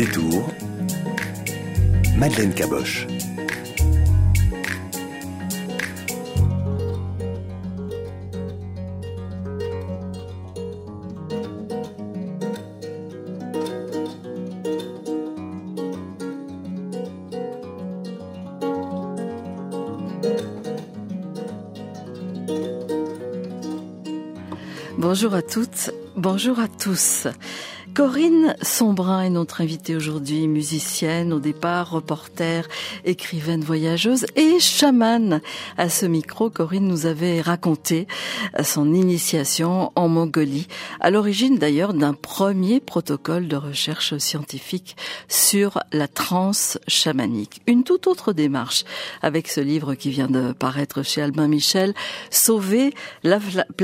détour, Madeleine Caboche. Bonjour à toutes, bonjour à tous. Corinne Sombrin est notre invitée aujourd'hui, musicienne au départ, reporter, écrivaine voyageuse et chamane. À ce micro, Corinne nous avait raconté son initiation en Mongolie, à l'origine d'ailleurs d'un premier protocole de recherche scientifique sur la transe chamanique. Une toute autre démarche avec ce livre qui vient de paraître chez Albin Michel, Sauver la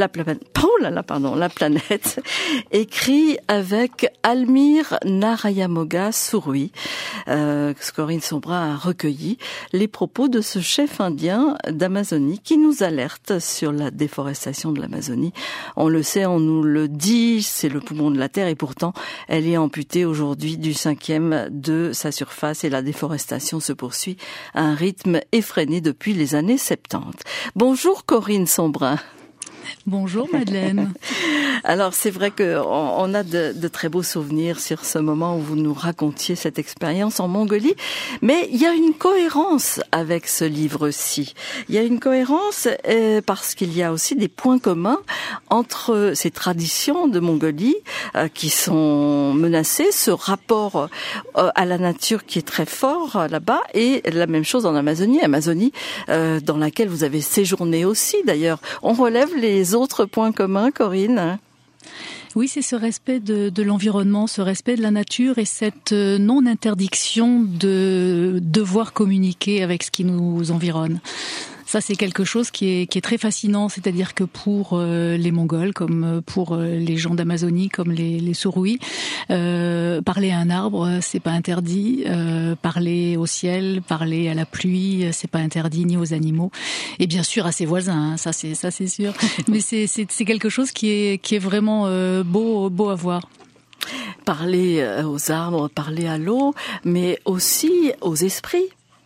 planète, écrit avec Almir Narayamoga Surui. Corinne Sombrin a recueilli les propos de ce chef indien d'Amazonie qui nous alerte sur la déforestation de l'Amazonie. On le sait, on nous le dit, c'est le poumon de la Terre et pourtant elle est amputée aujourd'hui du 5e de sa surface et la déforestation se poursuit à un rythme effréné depuis les années 70. Bonjour Corinne Sombrin. Bonjour Madeleine. Alors c'est vrai qu'on a de très beaux souvenirs sur ce moment où vous nous racontiez cette expérience en Mongolie, mais il y a une cohérence avec ce livre-ci. Il y a une cohérence parce qu'il y a aussi des points communs entre ces traditions de Mongolie qui sont menacées, ce rapport à la nature qui est très fort là-bas et la même chose en Amazonie, dans laquelle vous avez séjourné aussi d'ailleurs. On relève les autres points communs, Corinne? Oui, c'est ce respect de l'environnement, ce respect de la nature et cette non-interdiction de devoir communiquer avec ce qui nous environne. Ça, c'est quelque chose qui est très fascinant, c'est-à-dire que pour les Mongols, comme pour les gens d'Amazonie, comme les Surui, parler à un arbre, c'est pas interdit. Parler au ciel, parler à la pluie, c'est pas interdit, ni aux animaux. Et bien sûr à ses voisins, hein, ça c'est sûr. Mais c'est quelque chose qui est vraiment beau à voir. Parler aux arbres, parler à l'eau, mais aussi aux esprits.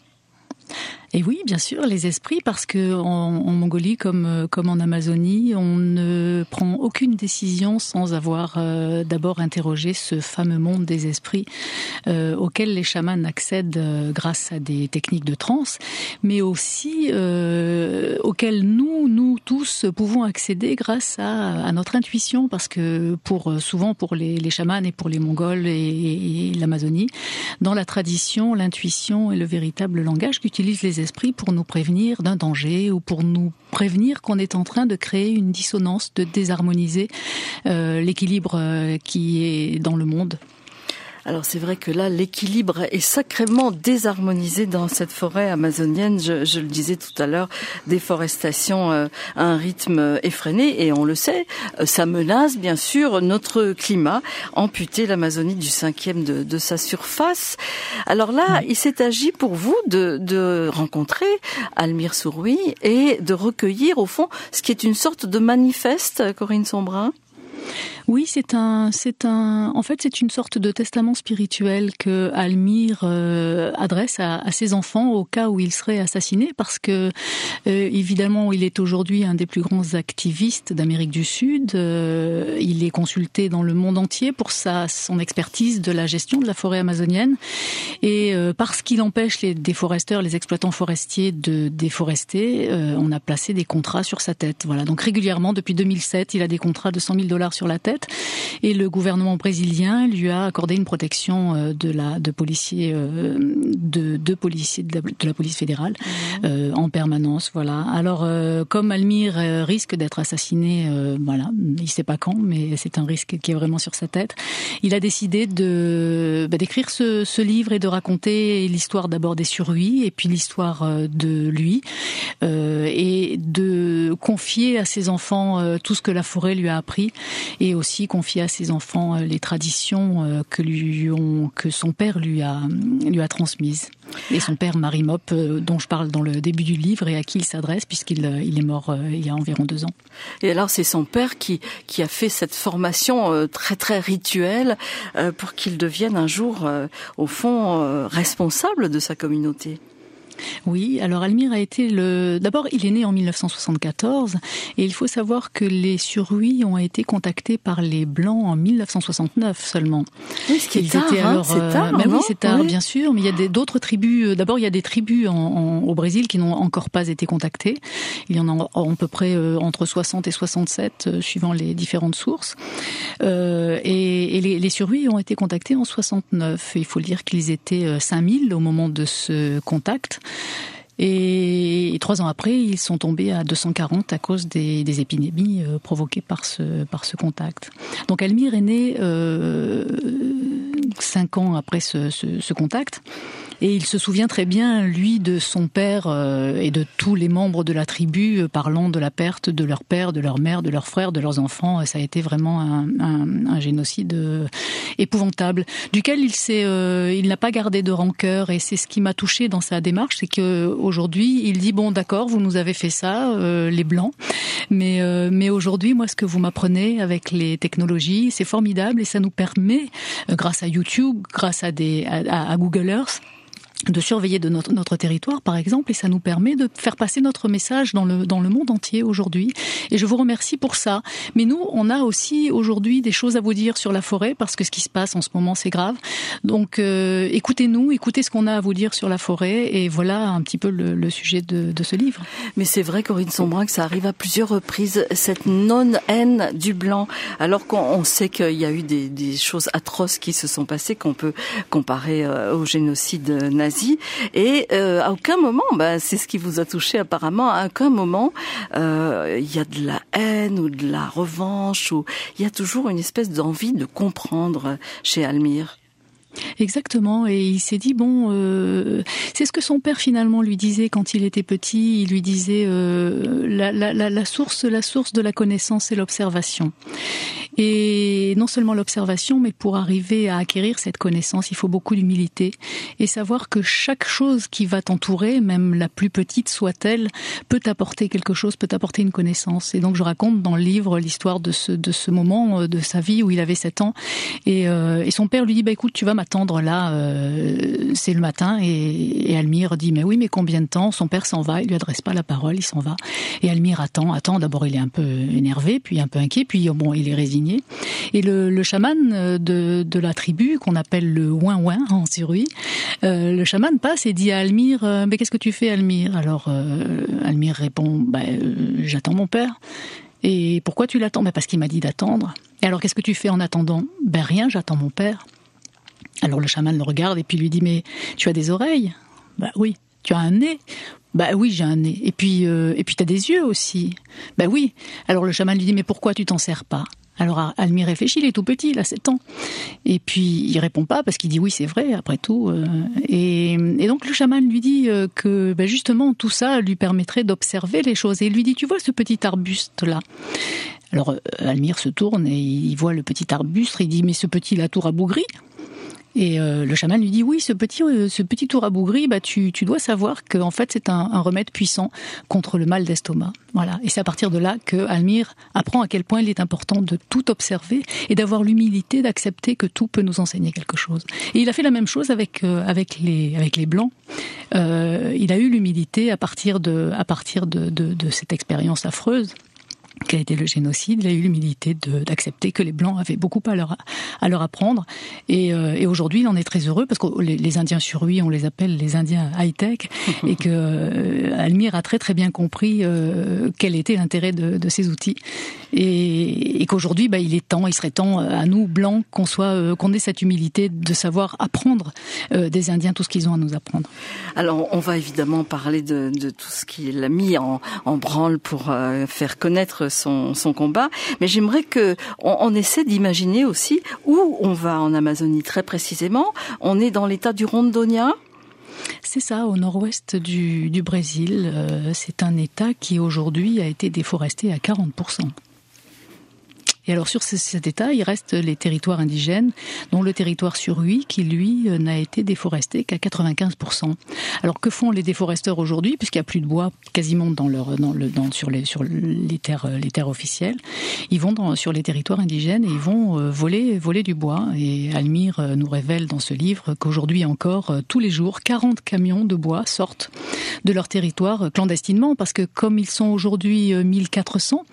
Et oui, bien sûr, les esprits, parce que en Mongolie, comme en Amazonie, on ne prend aucune décision sans avoir d'abord interrogé ce fameux monde des esprits auquel les chamans accèdent grâce à des techniques de transe, mais aussi auquel nous tous pouvons accéder grâce à notre intuition, parce que souvent pour les chamans et pour les Mongols et l'Amazonie, dans la tradition, l'intuition est le véritable langage qu'utilisent les esprits pour nous prévenir d'un danger ou pour nous prévenir qu'on est en train de créer une dissonance, de désharmoniser l'équilibre qui est dans le monde. Alors c'est vrai que là, l'équilibre est sacrément désharmonisé dans cette forêt amazonienne. Je le disais tout à l'heure, déforestation à un rythme effréné et on le sait, ça menace bien sûr notre climat, amputer l'Amazonie du 5e de sa surface. Alors là, il s'est agi pour vous de rencontrer Almir Surui et de recueillir au fond ce qui est une sorte de manifeste, Corinne Sombrin. Oui, en fait, c'est une sorte de testament spirituel que Almir adresse à ses enfants au cas où il serait assassiné, parce que évidemment, il est aujourd'hui un des plus grands activistes d'Amérique du Sud. Il est consulté dans le monde entier pour son expertise de la gestion de la forêt amazonienne, et parce qu'il empêche les déforesteurs, les exploitants forestiers de déforester, on a placé des contrats sur sa tête. Voilà. Donc régulièrement, depuis 2007, il a des contrats de $100,000 sur la tête. Et le gouvernement brésilien lui a accordé une protection de la police fédérale en permanence. Voilà. Alors comme Almir risque d'être assassiné, il sait pas quand, mais c'est un risque qui est vraiment sur sa tête. Il a décidé d'écrire ce livre et de raconter l'histoire d'abord des Surui et puis l'histoire de lui et de confier à ses enfants tout ce que la forêt lui a appris et aussi confier à ses enfants les traditions que son père lui a transmises. Et son père, Marie Mop, dont je parle dans le début du livre et à qui il s'adresse, puisqu'il est mort il y a environ 2 ans. Et alors, c'est son père qui a fait cette formation très, très rituelle pour qu'il devienne un jour, au fond, responsable de sa communauté. Oui, alors Almir a été D'abord, il est né en 1974 et il faut savoir que les Surhuis ont été contactés par les Blancs en 1969 seulement. Oui, ce qui est tard, c'est tard, oui, c'est tard, bien sûr, mais il y a d'autres tribus. D'abord, il y a des tribus au Brésil qui n'ont encore pas été contactées. Il y en a à peu près entre 60 et 67, suivant les différentes sources. Et les Surhuis ont été contactés en 69. Il faut dire qu'ils étaient 5000 au moment de ce contact. Et 3 ans après, ils sont tombés à 240 à cause des épidémies provoquées par ce contact. Donc Almir est né 5 ans après ce contact. Et il se souvient très bien, lui, de son père et de tous les membres de la tribu parlant de la perte de leur père, de leur mère, de leurs frères, de leurs enfants. Ça a été vraiment un génocide épouvantable, duquel il n'a pas gardé de rancœur. Et c'est ce qui m'a touchée dans sa démarche, c'est qu'aujourd'hui, il dit, bon, d'accord, vous nous avez fait ça, les Blancs, mais aujourd'hui, moi, ce que vous m'apprenez avec les technologies, c'est formidable et ça nous permet, grâce à YouTube, grâce à Google Earth, de surveiller de notre territoire, par exemple, et ça nous permet de faire passer notre message dans le monde entier aujourd'hui. Et je vous remercie pour ça. Mais nous, on a aussi aujourd'hui des choses à vous dire sur la forêt, parce que ce qui se passe en ce moment, c'est grave. Donc, écoutez-nous, écoutez ce qu'on a à vous dire sur la forêt, et voilà un petit peu le sujet de ce livre. Mais c'est vrai, Corinne Sombrun, que ça arrive à plusieurs reprises, cette non-haine du blanc, alors qu'on sait qu'il y a eu des choses atroces qui se sont passées, qu'on peut comparer au génocide nazi. Et à aucun moment, c'est ce qui vous a touché apparemment, à aucun moment il y a de la haine ou de la revanche, ou il y a toujours une espèce d'envie de comprendre chez Almir. Exactement, et il s'est dit c'est ce que son père finalement lui disait quand il était petit. Il lui disait la source de la connaissance, c'est l'observation. Et non seulement l'observation, mais pour arriver à acquérir cette connaissance, il faut beaucoup d'humilité et savoir que chaque chose qui va t'entourer, même la plus petite soit-elle, peut t'apporter quelque chose, peut t'apporter une connaissance. Et donc je raconte dans le livre l'histoire de ce moment de sa vie où il avait 7 ans et son père lui dit écoute, tu vas m'attendre là, c'est le matin. Et Almir dit mais oui, mais combien de temps? Son père s'en va, il lui adresse pas la parole, il s'en va. Et Almir attend. D'abord il est un peu énervé, puis un peu inquiet, puis il est résigné. Et le chaman de la tribu, qu'on appelle le ouin-ouin en Surhuis, le chaman passe et dit à Almir mais qu'est-ce que tu fais, Almir? Alors Almir répond j'attends mon père. Et pourquoi tu l'attends? Parce qu'il m'a dit d'attendre. Et alors qu'est-ce que tu fais en attendant? Rien, j'attends mon père. Alors le chaman le regarde et puis lui dit mais tu as des oreilles? Oui. Tu as un nez? Oui, j'ai un nez. Et puis t'as des yeux aussi? Oui. Alors le chaman lui dit mais pourquoi tu t'en sers pas? Alors Almir réfléchit, il est tout petit, il a 7 ans. Et puis il répond pas parce qu'il dit oui, c'est vrai, après tout. Et donc le chaman lui dit que justement tout ça lui permettrait d'observer les choses. Et il lui dit tu vois ce petit arbuste là? Alors Almir se tourne et il voit le petit arbuste, il dit mais ce petit là tout rabougri? Et le chaman lui dit oui, ce petit tout rabougri, tu dois savoir que en fait c'est un remède puissant contre le mal d'estomac. Voilà. Et c'est à partir de là que Almir apprend à quel point il est important de tout observer et d'avoir l'humilité d'accepter que tout peut nous enseigner quelque chose. Et il a fait la même chose avec les blancs. Il a eu l'humilité à partir de cette expérience affreuse qu'a été le génocide. Il a eu l'humilité d'accepter que les Blancs avaient beaucoup à leur apprendre. Et aujourd'hui, il en est très heureux parce que les Indiens Surhuis, on les appelle les Indiens high-tech, et que Almir a très très bien compris quel était l'intérêt de ces outils. Et qu'aujourd'hui, il serait temps à nous, Blancs, qu'on ait cette humilité de savoir apprendre des Indiens tout ce qu'ils ont à nous apprendre. Alors, on va évidemment parler de tout ce qu'il a mis en branle pour faire connaître son combat, mais j'aimerais que on essaie d'imaginer aussi où on va en Amazonie très précisément. On est dans l'état du Rondônia. C'est ça, au nord-ouest du Brésil. C'est un état qui aujourd'hui a été déforesté à 40%. Et alors sur cet état, il reste les territoires indigènes, dont le territoire sur Huy, qui lui n'a été déforesté qu'à 95%. Alors que font les déforesteurs aujourd'hui, puisqu'il n'y a plus de bois quasiment sur les terres officielles? Ils vont sur les territoires indigènes et ils vont voler du bois. Et Almir nous révèle dans ce livre qu'aujourd'hui encore, tous les jours, 40 camions de bois sortent de leur territoire clandestinement, parce que comme ils sont aujourd'hui 1400,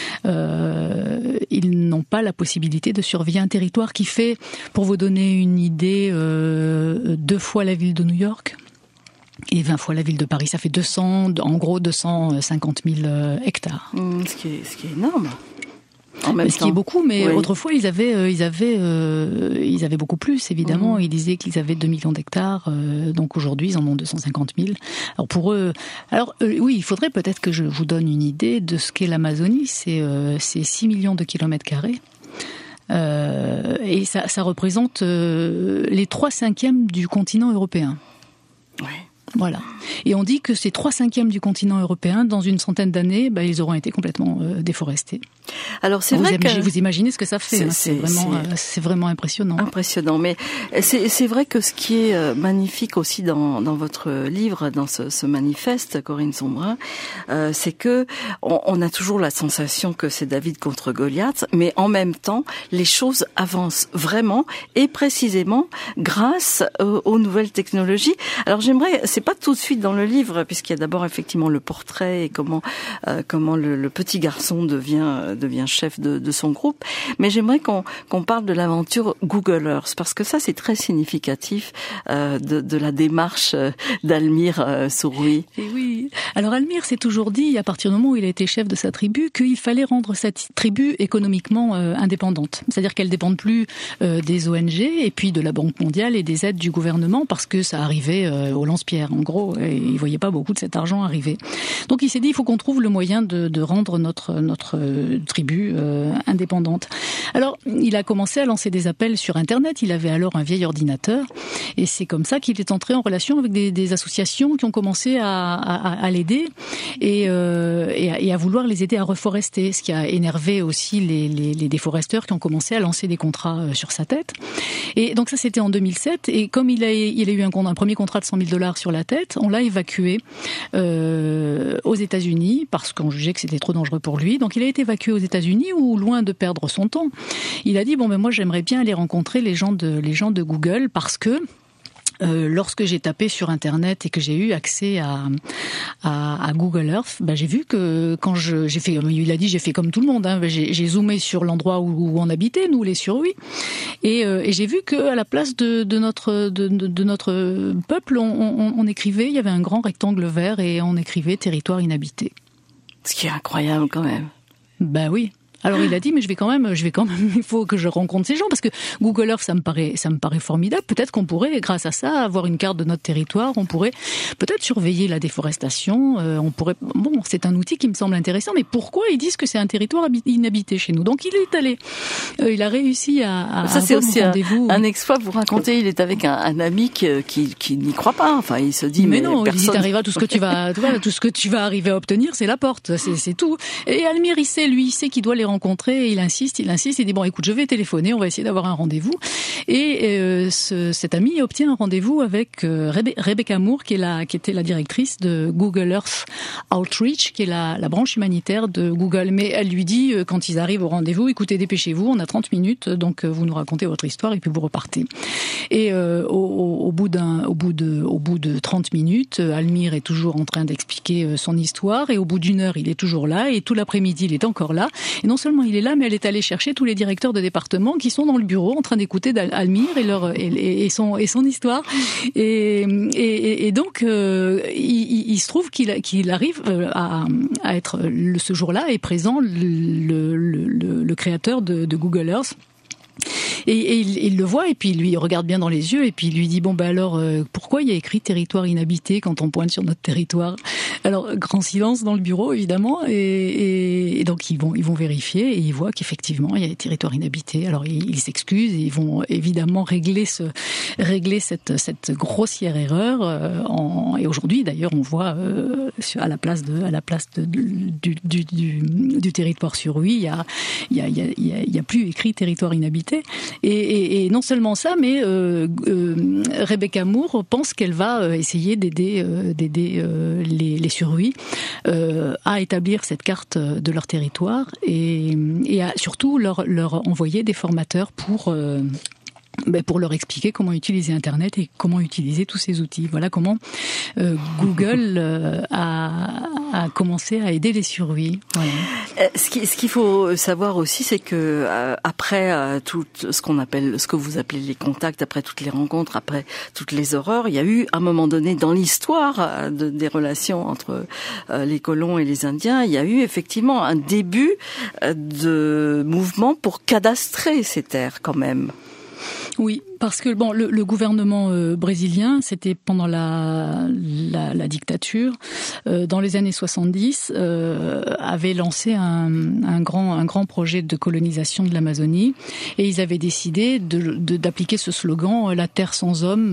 ils n'ont pas la possibilité de surveiller un territoire qui fait, pour vous donner une idée, 2 fois la ville de New York et 20 fois la ville de Paris. Ça fait 250 000 hectares. Ce qui est énorme. Ce qui est beaucoup, mais autrefois ils avaient beaucoup plus, évidemment. Ils disaient qu'ils avaient 2 millions d'hectares, donc aujourd'hui ils en ont 250 000. Alors pour eux, oui, il faudrait peut-être que je vous donne une idée de ce qu'est l'Amazonie. C'est 6 millions de kilomètres carrés. Et ça représente les 3/5 du continent européen. Oui. Voilà. Et on dit que ces 3/5 du continent européen, dans une centaine d'années, ils auront été complètement déforestés. Alors c'est vrai que vous imaginez ce que ça fait. C'est vraiment impressionnant. Impressionnant. Mais c'est vrai que ce qui est magnifique aussi dans votre livre, dans ce manifeste, Corinne Sombrin, c'est que on a toujours la sensation que c'est David contre Goliath, mais en même temps, les choses avancent vraiment et précisément grâce aux nouvelles technologies. Alors c'est pas tout de suite dans le livre, puisqu'il y a d'abord effectivement le portrait et comment le petit garçon devient chef de son groupe. Mais j'aimerais qu'on parle de l'aventure Google Earth, parce que ça c'est très significatif de la démarche d'Almir Sourrouille. Et oui. Alors Almir s'est toujours dit, à partir du moment où il a été chef de sa tribu, qu'il fallait rendre cette tribu économiquement indépendante. C'est-à-dire qu'elle ne dépende plus des ONG et puis de la Banque mondiale et des aides du gouvernement, parce que ça arrivait au lance-pierre. En gros, il voyait pas beaucoup de cet argent arriver. Donc il s'est dit, il faut qu'on trouve le moyen de rendre notre tribu indépendante. Alors, il a commencé à lancer des appels sur Internet. Il avait alors un vieil ordinateur. Et c'est comme ça qu'il est entré en relation avec des associations qui ont commencé à l'aider et à vouloir les aider à reforester. Ce qui a énervé aussi les déforesteurs qui ont commencé à lancer des contrats sur sa tête. Et donc ça, c'était en 2007. Et comme il a eu un premier contrat de $100 000 sur la tête, on l'a évacué aux États-Unis parce qu'on jugeait que c'était trop dangereux pour lui. Donc il a été évacué aux États-Unis où, loin de perdre son temps, il a dit moi j'aimerais bien aller rencontrer les gens de Google, parce que lorsque j'ai tapé sur Internet et que j'ai eu accès à Google Earth, j'ai vu que quand j'ai fait comme tout le monde, j'ai zoomé sur l'endroit où on habitait, nous les Surhuis, et j'ai vu que à la place de notre peuple, on écrivait, il y avait un grand rectangle vert et on écrivait territoire inhabité. Ce qui est incroyable quand même. Oui. Alors il a dit, mais je vais quand même, il faut que je rencontre ces gens, parce que Google Earth, ça me paraît formidable. Peut-être qu'on pourrait, grâce à ça, avoir une carte de notre territoire. On pourrait peut-être surveiller la déforestation. C'est un outil qui me semble intéressant. Mais pourquoi ils disent que c'est un territoire inhabité chez nous? Donc il est allé. Il a réussi à ça, c'est aussi rendez-vous. Un exploit. Vous racontez, il est avec un ami qui n'y croit pas. Enfin, il se dit, mais non, personne... il t'arrivera tout ce que tu vas arriver à obtenir, c'est la porte. C'est tout. Et Almir, il sait qu'il doit les rencontrer, et il insiste, il dit écoute, je vais téléphoner, on va essayer d'avoir un rendez-vous. Et cet ami obtient un rendez-vous avec Rebecca Moore, qui était la directrice de Google Earth Outreach, qui est la branche humanitaire de Google. Mais elle lui dit, quand ils arrivent au rendez-vous, écoutez, dépêchez-vous, on a 30 minutes, donc vous nous racontez votre histoire et puis vous repartez. Et au bout de 30 minutes, Almir est toujours en train d'expliquer son histoire, et au bout d'1 heure, il est toujours là, et tout l'après-midi, il est encore là. Et non seulement il est là, mais elle est allée chercher tous les directeurs de département qui sont dans le bureau en train d'écouter Almir et son histoire. Et donc il se trouve qu'il arrive à être ce jour-là est présent le créateur de Google Earth. Et il le voit, et puis lui il regarde bien dans les yeux, et puis il lui dit alors pourquoi il y a écrit territoire inhabité quand on pointe sur notre territoire? Alors, grand silence dans le bureau, évidemment, et donc ils vont vérifier et ils voient qu'effectivement il y a des territoires inhabités. Alors ils s'excusent et ils vont évidemment régler cette grossière erreur. Et aujourd'hui, d'ailleurs, on voit à la place du territoire sur Ruy, il y a plus écrit territoire inhabité. Et non seulement ça, mais Rebecca Moore pense qu'elle va essayer d'aider les Sur-Ruy à établir cette carte de leur territoire et à surtout leur envoyer des formateurs pour leur expliquer comment utiliser Internet et comment utiliser tous ces outils. Voilà comment Google a commencé à aider les Sur-Ruy. Voilà. Ce qu'il faut savoir aussi, c'est que après tout ce que vous appelez les contacts, après toutes les rencontres, après toutes les horreurs, il y a eu à un moment donné dans l'histoire des relations entre les colons et les Indiens, il y a eu effectivement un début de mouvement pour cadastrer ces terres quand même. Oui, parce que le gouvernement brésilien, c'était pendant la dictature, dans les années 70, avait lancé un grand projet de colonisation de l'Amazonie, et ils avaient décidé d'appliquer ce slogan la terre sans hommes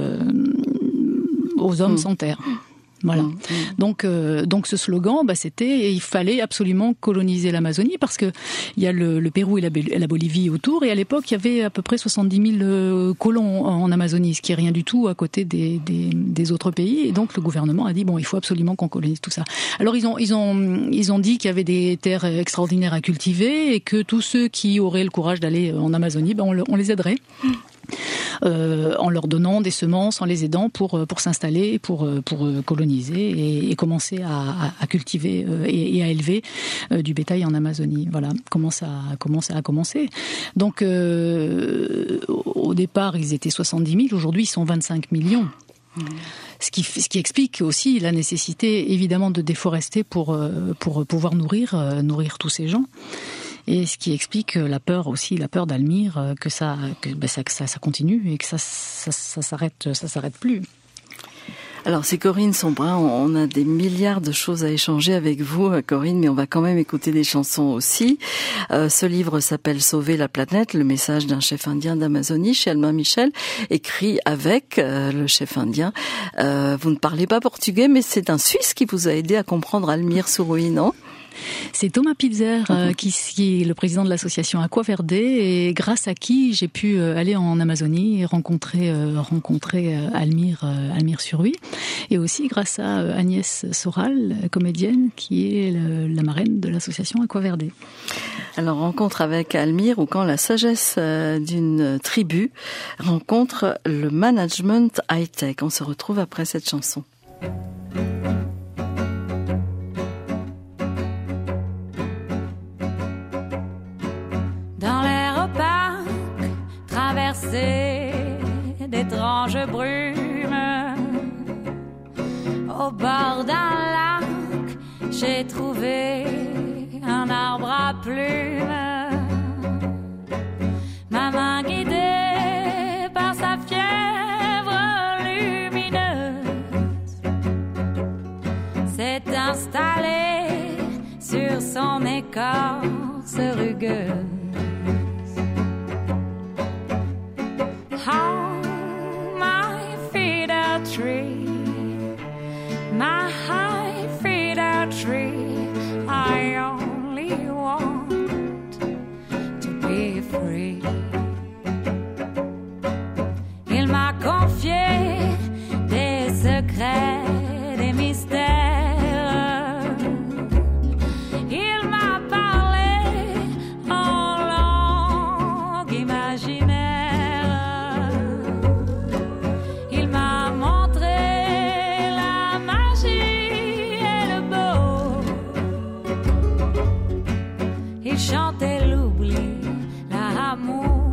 aux hommes sans terre. Voilà. Donc ce slogan, c'était il fallait absolument coloniser l'Amazonie parce que il y a le Pérou et la Bolivie autour, et à l'époque il y avait à peu près 70 000 colons en Amazonie, ce qui est rien du tout à côté des autres pays. Et donc le gouvernement a dit il faut absolument qu'on colonise tout ça. Alors ils ont dit qu'il y avait des terres extraordinaires à cultiver et que tous ceux qui auraient le courage d'aller en Amazonie, on les aiderait. En leur donnant des semences, en les aidant pour s'installer, pour coloniser et commencer à cultiver et à élever du bétail en Amazonie. Voilà comment ça a commencé. Donc au départ ils étaient 70 000, aujourd'hui ils sont 25 millions. Ce qui explique aussi la nécessité évidemment de déforester pour pouvoir nourrir tous ces gens. Et ce qui explique la peur d'Almir, que ça continue et que ça s'arrête plus. Alors c'est Corinne Sombrin, on a des milliards de choses à échanger avec vous, Corinne, mais on va quand même écouter des chansons aussi. Ce livre s'appelle Sauver la planète, le message d'un chef indien d'Amazonie, chez Albin Michel, écrit avec le chef indien. Vous ne parlez pas portugais, mais c'est un Suisse qui vous a aidé à comprendre Almir Sur-Ruy, non ? C'est Thomas Pilzer qui est le président de l'association Aqua Verde, et grâce à qui j'ai pu aller en Amazonie et rencontrer Almir Sur-Ruy, et aussi grâce à Agnès Soral, comédienne, qui est la marraine de l'association Aqua Verde. Alors rencontre avec Almir, ou quand la sagesse d'une tribu rencontre le management high-tech. On se retrouve après cette chanson. D'étranges brumes, au bord d'un lac, j'ai trouvé un arbre à plumes. Ma main guidée par sa fièvre lumineuse s'est installée sur son écorce rugueuse. My high feeder tree, I only want to be free. Il m'a confié des secrets, des mystères. Il m'a parlé en langue imaginaire. Il m'a montré chanter l'oubli, l'amour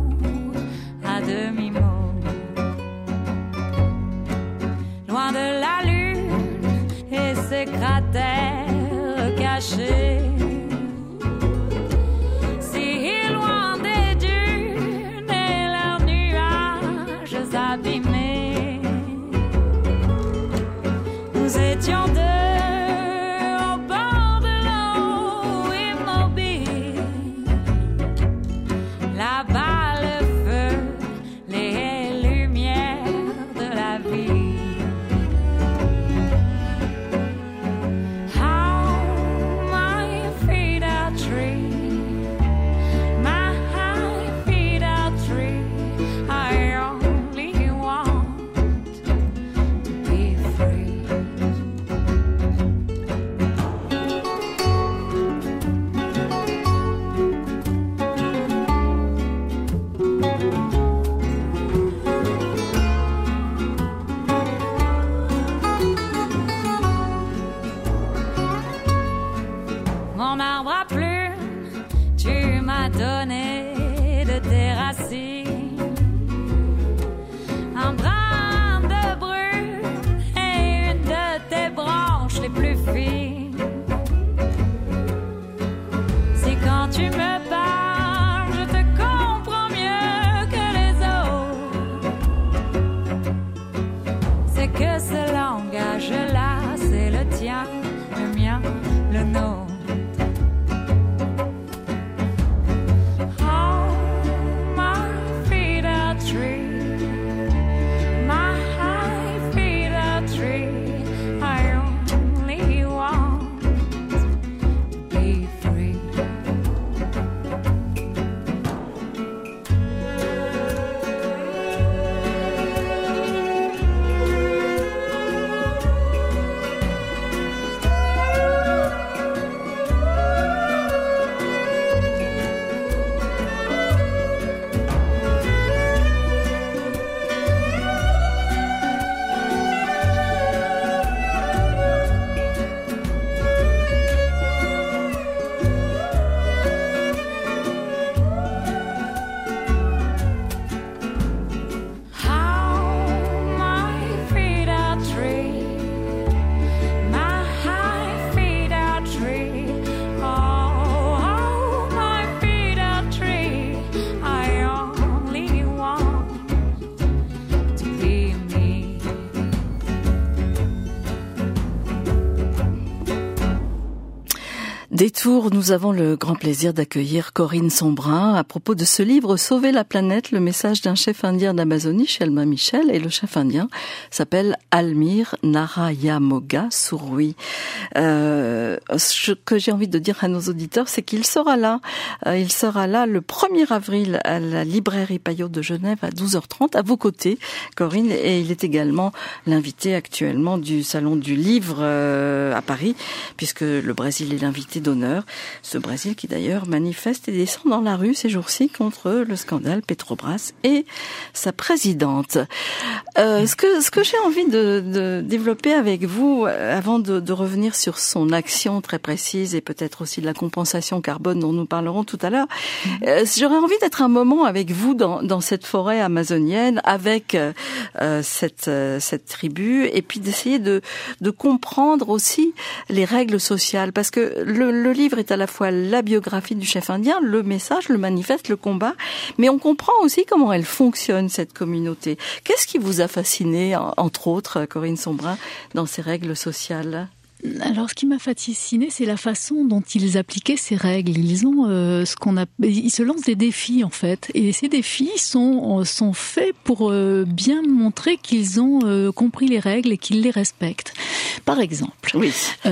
Détour, nous avons le grand plaisir d'accueillir Corinne Sombrin à propos de ce livre Sauver la planète, le message d'un chef indien d'Amazonie chez Albin Michel. Et le chef indien s'appelle Almir Narayamoga Surui. Ce que j'ai envie de dire à nos auditeurs, c'est qu'il sera là. Il sera là le 1er avril à la librairie Payot de Genève à 12h30 à vos côtés, Corinne. Et il est également l'invité actuellement du Salon du Livre à Paris, puisque le Brésil est l'invité d'honneur. Ce Brésil qui d'ailleurs manifeste et descend dans la rue ces jours-ci contre le scandale Petrobras et sa présidente. Ce que j'ai envie de développer avec vous, avant de revenir sur son action très précise et peut-être aussi de la compensation carbone dont nous parlerons tout à l'heure, j'aurais envie d'être un moment avec vous dans cette forêt amazonienne, avec cette tribu, et puis d'essayer de comprendre aussi les règles sociales, parce que le livre est à la fois la biographie du chef indien, le message, le manifeste, le combat, mais on comprend aussi comment elle fonctionne, cette communauté. Qu'est-ce qui vous a fasciné, entre autres, Corinne Sombrin, dans ces règles sociales ? Alors, ce qui m'a fasciné, c'est la façon dont ils appliquaient ces règles. Ils ont ils se lancent des défis en fait, et ces défis sont faits pour bien montrer qu'ils ont compris les règles et qu'ils les respectent. Par exemple, oui.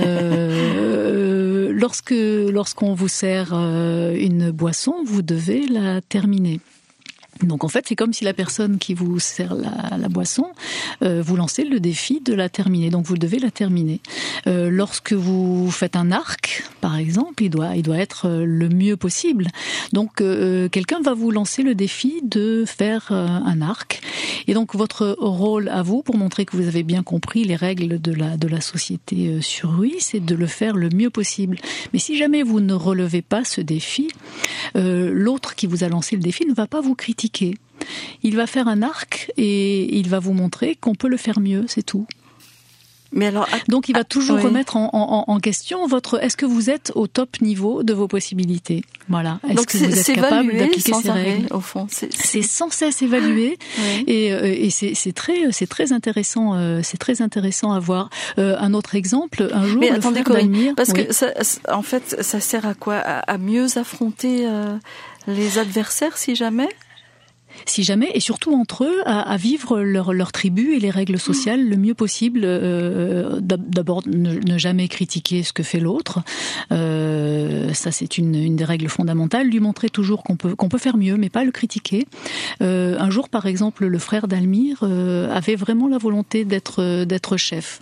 Lorsqu'on vous sert une boisson, vous devez la terminer. Donc en fait, c'est comme si la personne qui vous sert la boisson, vous lancez le défi de la terminer. Donc vous devez la terminer. Lorsque vous faites un arc, par exemple, il doit être le mieux possible. Donc quelqu'un va vous lancer le défi de faire un arc. Et donc votre rôle à vous, pour montrer que vous avez bien compris les règles de la société Surui, c'est de le faire le mieux possible. Mais si jamais vous ne relevez pas ce défi, l'autre qui vous a lancé le défi ne va pas vous critiquer. Il va faire un arc et il va vous montrer qu'on peut le faire mieux, c'est tout. Mais alors, donc il va toujours oui. remettre en question est-ce que vous êtes au top niveau de vos possibilités. Voilà. Est-ce donc que vous êtes capable d'appliquer ces règles ? Au fond, c'est sans cesse évalué, oui. Et c'est très intéressant. C'est très intéressant à voir. Un autre exemple, un jour, le frère d'Almir. Parce oui. que en fait, ça sert à quoi ? À mieux affronter les adversaires, si jamais ? Si jamais, et surtout entre eux, à vivre leur tribu et les règles sociales le mieux possible. D'abord, ne jamais critiquer ce que fait l'autre. Ça, c'est une des règles fondamentales. Lui montrer toujours qu'on peut faire mieux, mais pas le critiquer. Un jour, par exemple, le frère d'Almir avait vraiment la volonté d'être chef.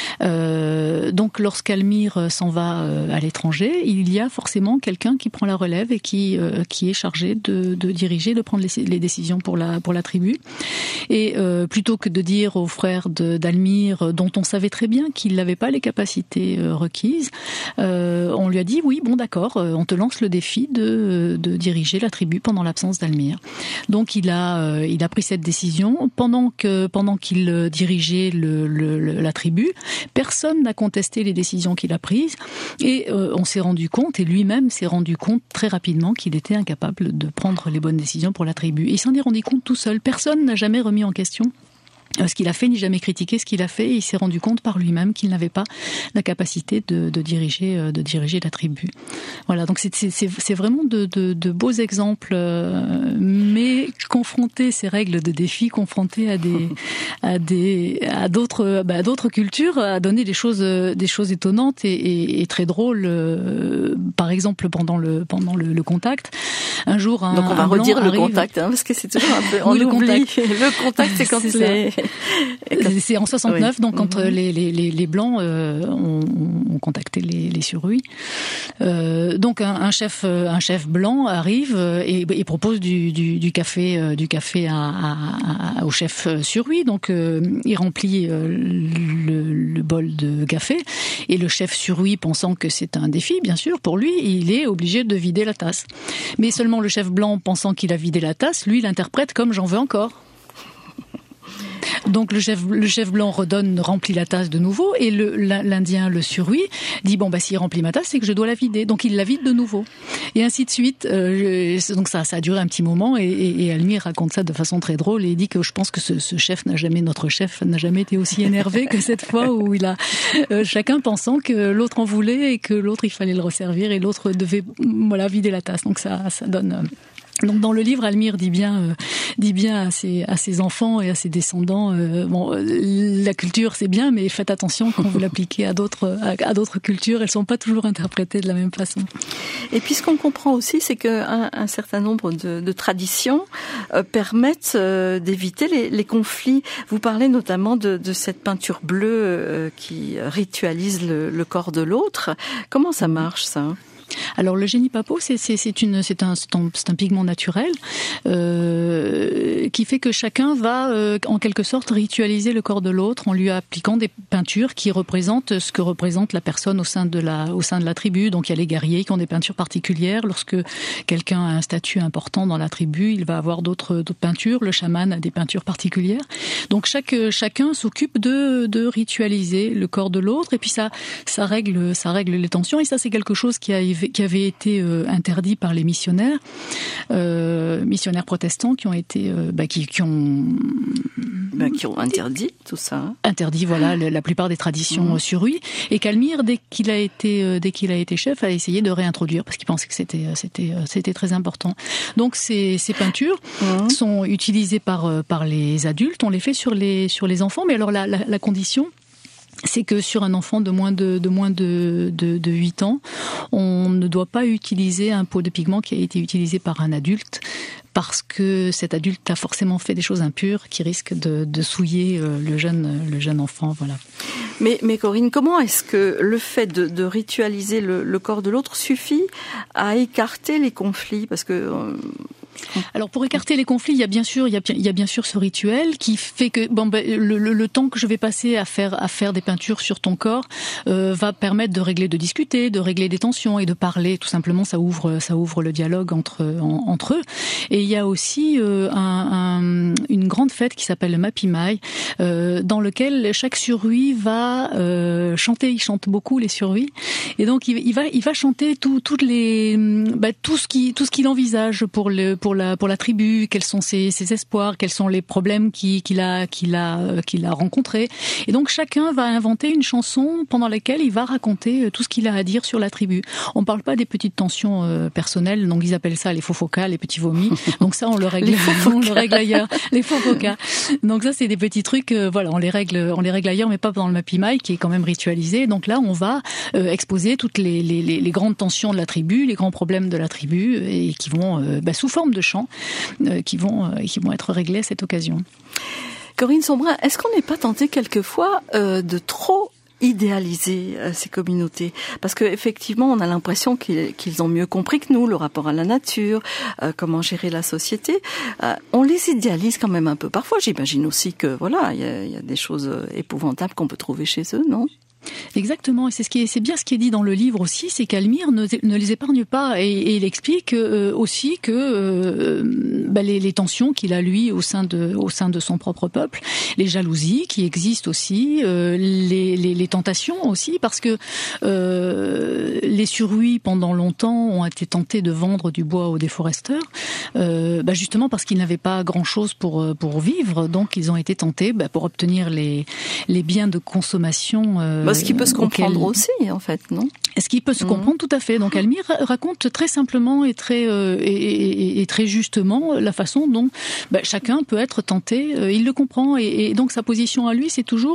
Donc, lorsqu'Almir s'en va à l'étranger, il y a forcément quelqu'un qui prend la relève et qui est chargé de diriger, de prendre les décisions pour la tribu. Et plutôt que de dire au frère d'Almir, dont on savait très bien qu'il n'avait pas les capacités requises, on lui a dit oui, bon d'accord, on te lance le défi de diriger la tribu pendant l'absence d'Almir. Donc il a pris cette décision pendant qu'il dirigeait la tribu. Personne n'a contesté les décisions qu'il a prises et on s'est rendu compte, et lui-même s'est rendu compte très rapidement qu'il était incapable de prendre les bonnes décisions pour la tribu. Et il s'en est rendu compte tout seul. Personne n'a jamais remis en question ce qu'il a fait, ni jamais critiqué ce qu'il a fait, et il s'est rendu compte par lui-même qu'il n'avait pas la capacité de diriger la tribu. Voilà, donc c'est vraiment de beaux exemples, mais confronter ces règles de défi, confronter à d'autres cultures, a donné des choses étonnantes et très drôles. Par exemple, pendant le contact, un jour donc on va redire le contact, parce que c'est toujours un peu on oui, oublie. Le contact, c'est quand c'est en 69, oui. Donc quand les blancs ont contacté les Surui. Donc un chef blanc arrive et propose du café au chef Surui. Donc il remplit le bol de café, et le chef Surui, pensant que c'est un défi, bien sûr, pour lui, il est obligé de vider la tasse. Mais seulement le chef blanc, pensant qu'il a vidé la tasse, lui l'interprète comme j'en veux encore. Donc le chef blanc remplit la tasse de nouveau, et l'Indien, le surui, dit bon s'il remplit ma tasse, c'est que je dois la vider. Donc il la vide de nouveau. Et ainsi de suite. Donc ça a duré un petit moment, et Almir raconte ça de façon très drôle, et il dit que je pense que notre chef n'a jamais été aussi énervé que cette fois où il a chacun pensant que l'autre en voulait et que l'autre il fallait le resservir et l'autre devait vider la tasse. Donc ça donne. Donc dans le livre, Almir dit bien à ses enfants et à ses descendants, la culture c'est bien, mais faites attention quand vous l'appliquez à d'autres cultures, elles sont pas toujours interprétées de la même façon. Et puis ce qu'on comprend aussi, c'est qu'un certain nombre de traditions permettent d'éviter les conflits. Vous parlez notamment de cette peinture bleue qui ritualise le corps de l'autre. Comment ça marche, ça ? Alors le Genipapo, c'est un pigment naturel qui fait que chacun va en quelque sorte ritualiser le corps de l'autre en lui appliquant des peintures qui représentent ce que représente la personne au sein de la tribu. Donc il y a les guerriers qui ont des peintures particulières. Lorsque quelqu'un a un statut important dans la tribu, il va avoir d'autres peintures. Le chaman a des peintures particulières. Donc chacun s'occupe de ritualiser le corps de l'autre, et puis ça règle les tensions. Et ça, c'est quelque chose qui avait été interdit par les missionnaires protestants qui ont été qui ont interdit tout ça. Interdit la plupart des traditions surui, et qu'Almir, dès qu'il a été chef, a essayé de réintroduire parce qu'il pensait que c'était très important. Donc ces peintures sont utilisées par les adultes, on les fait sur les enfants, mais alors la condition, c'est que sur un enfant de moins de 8 ans, on ne doit pas utiliser un pot de pigment qui a été utilisé par un adulte, parce que cet adulte a forcément fait des choses impures qui risquent de souiller le jeune enfant. Voilà. Mais Corinne, comment est-ce que le fait de ritualiser le corps de l'autre suffit à écarter les conflits ? Parce que alors pour écarter les conflits, il y a bien sûr ce rituel qui fait que le temps que je vais passer à faire des peintures sur ton corps va permettre de discuter, de régler des tensions et de parler. Tout simplement, ça ouvre le dialogue entre eux. Et il y a aussi une grande fête qui s'appelle le Mapimai, dans lequel chaque surui va chanter. Il chante beaucoup, les surui, et donc il va chanter tout ce qu'il envisage pour la tribu, quels sont ses espoirs, quels sont les problèmes qu'il a rencontrés. Et donc chacun va inventer une chanson pendant laquelle il va raconter tout ce qu'il a à dire sur la tribu. On parle pas des petites tensions personnelles, donc ils appellent ça les faux-focas, les petits vomis. Donc ça on le règle ailleurs, les faux-focas. Donc ça c'est des petits trucs, on les règle ailleurs, mais pas pendant le Mapimai qui est quand même ritualisé. Donc là on va exposer toutes les grandes tensions de la tribu, les grands problèmes de la tribu, et qui vont sous forme de chants qui vont être réglés à cette occasion. Corinne Sombrin, est-ce qu'on n'est pas tenté quelquefois de trop idéaliser ces communautés? Parce que effectivement, on a l'impression qu'ils ont mieux compris que nous le rapport à la nature, comment gérer la société. On les idéalise quand même un peu. Parfois, j'imagine aussi que il y a des choses épouvantables qu'on peut trouver chez eux, non? Exactement, et c'est bien ce qui est dit dans le livre aussi, c'est qu'Almir ne les épargne pas, et il explique aussi que les tensions qu'il a lui au sein de son propre peuple, les jalousies qui existent aussi, les tentations aussi, parce que les surhuis pendant longtemps ont été tentés de vendre du bois aux déforesteurs, justement parce qu'ils n'avaient pas grand-chose pour vivre, donc ils ont été tentés pour obtenir les biens de consommation. Ce qui peut se comprendre aussi, en fait, non ? Ce qui peut se comprendre tout à fait. Donc Almir raconte très simplement et très justement la façon dont chacun peut être tenté. Il le comprend, et donc sa position à lui, c'est toujours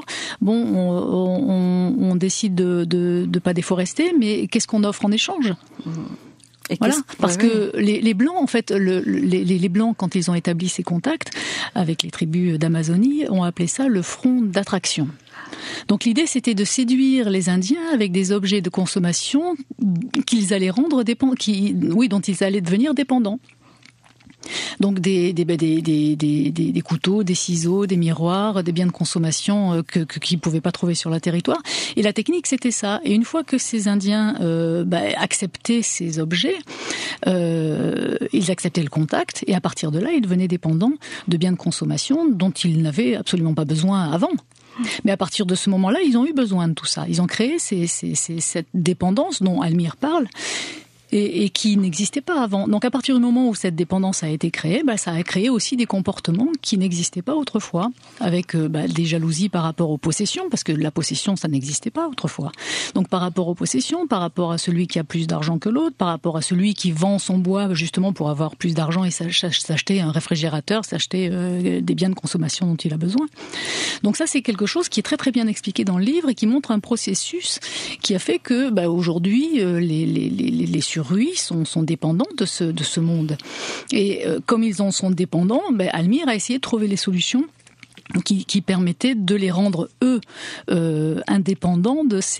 on décide de pas déforester, mais qu'est-ce qu'on offre en échange ? Parce que les Blancs, en fait, les Blancs, quand ils ont établi ces contacts avec les tribus d'Amazonie, ont appelé ça le front d'attraction. Donc l'idée, c'était de séduire les Indiens avec des objets de consommation qu'ils allaient rendre dont ils allaient devenir dépendants. Donc des couteaux, des ciseaux, des miroirs, des biens de consommation qu'ils ne pouvaient pas trouver sur le territoire. Et la technique, c'était ça. Et une fois que ces Indiens acceptaient ces objets, ils acceptaient le contact, et à partir de là, ils devenaient dépendants de biens de consommation dont ils n'avaient absolument pas besoin avant. Mais à partir de ce moment-là, ils ont eu besoin de tout ça. Ils ont créé cette dépendance dont Almir parle, et qui n'existait pas avant. Donc à partir du moment où cette dépendance a été créée, ça a créé aussi des comportements qui n'existaient pas autrefois, avec des jalousies par rapport aux possessions, parce que la possession, ça n'existait pas autrefois. Donc par rapport aux possessions, par rapport à celui qui a plus d'argent que l'autre, par rapport à celui qui vend son bois justement pour avoir plus d'argent et s'acheter un réfrigérateur, s'acheter des biens de consommation dont il a besoin. Donc ça, c'est quelque chose qui est très très bien expliqué dans le livre et qui montre un processus qui a fait que aujourd'hui les surruis sont dépendants de ce monde. Et comme ils en sont dépendants, Almir a essayé de trouver les solutions qui permettaient de les rendre eux indépendants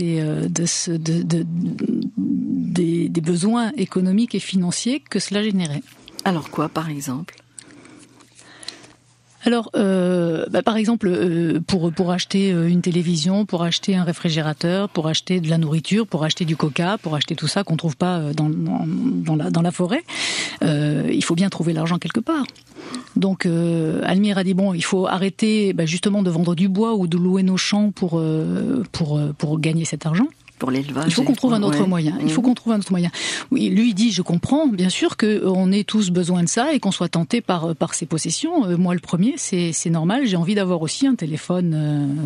des besoins économiques et financiers que cela générait. Alors quoi, par exemple ? Alors, par exemple, pour acheter une télévision, pour acheter un réfrigérateur, pour acheter de la nourriture, pour acheter du coca, pour acheter tout ça qu'on trouve pas dans la forêt, il faut bien trouver l'argent quelque part. Donc, Almir a dit il faut arrêter justement de vendre du bois ou de louer nos champs pour gagner cet argent. Pour l'élevage. Il faut qu'on trouve un autre moyen. Il faut qu'on trouve un autre moyen. Oui, lui dit, je comprends, bien sûr qu'on ait tous besoin de ça et qu'on soit tenté par ses possessions. Moi, le premier, c'est normal. J'ai envie d'avoir aussi un téléphone,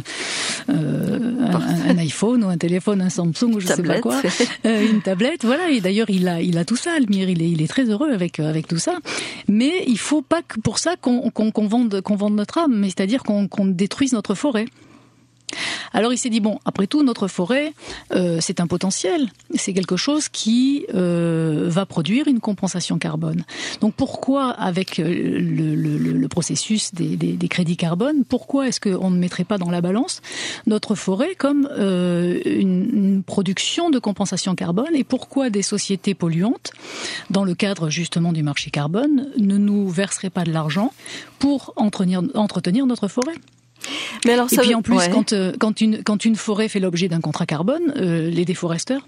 un iPhone ou un téléphone, un Samsung ou je sais pas quoi, une tablette. Voilà. Et d'ailleurs, il a tout ça, Almir. Il est très heureux avec tout ça. Mais il faut pas que pour ça qu'on vende notre âme. Mais c'est-à-dire qu'on détruise notre forêt. Alors il s'est dit après tout notre forêt c'est un potentiel, c'est quelque chose qui va produire une compensation carbone. Donc pourquoi avec le processus des crédits carbone, pourquoi est-ce qu'on ne mettrait pas dans la balance notre forêt comme une production de compensation carbone, et pourquoi des sociétés polluantes dans le cadre justement du marché carbone ne nous verseraient pas de l'argent pour entretenir notre forêt? Mais alors, et puis en plus, quand une forêt fait l'objet d'un contrat carbone, les déforesteurs,